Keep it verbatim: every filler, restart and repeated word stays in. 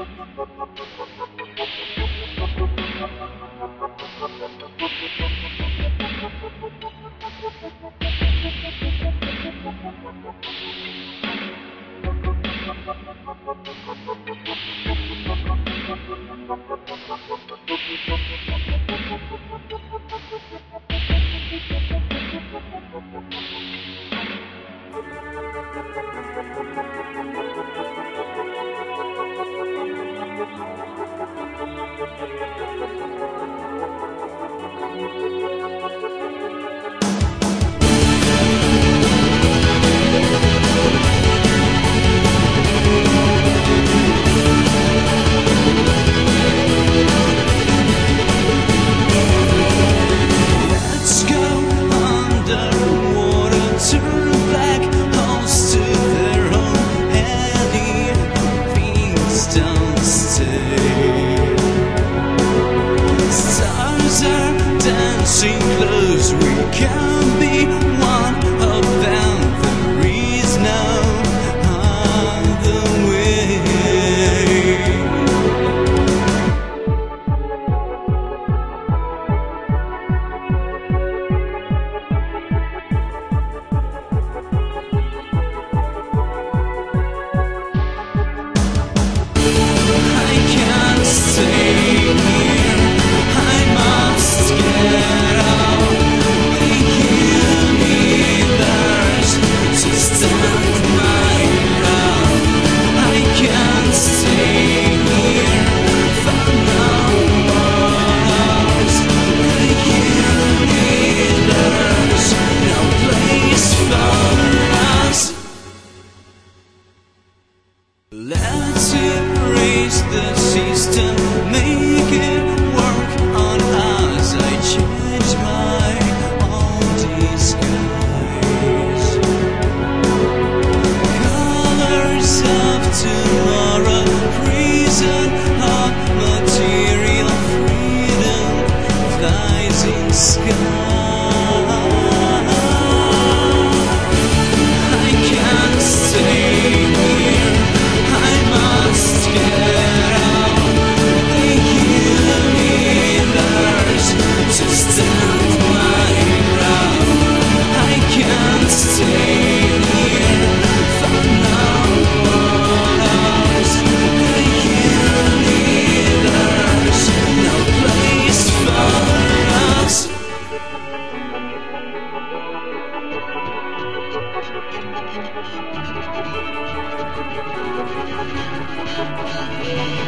Dancing close, we can be one of them. There is no other way. I can't stay here, I must get out. The universe to stand my ground. I can't stay here for no one else. The universe, no place for us. Let's erase the system, make it work on us. I change my own disguise. Colors of tomorrow, prison of material freedom, flies in sky. I can't stay here, I must get out. The universe to stand my ground. I can't stay here for no one else. The universe, no place for us. Thank you.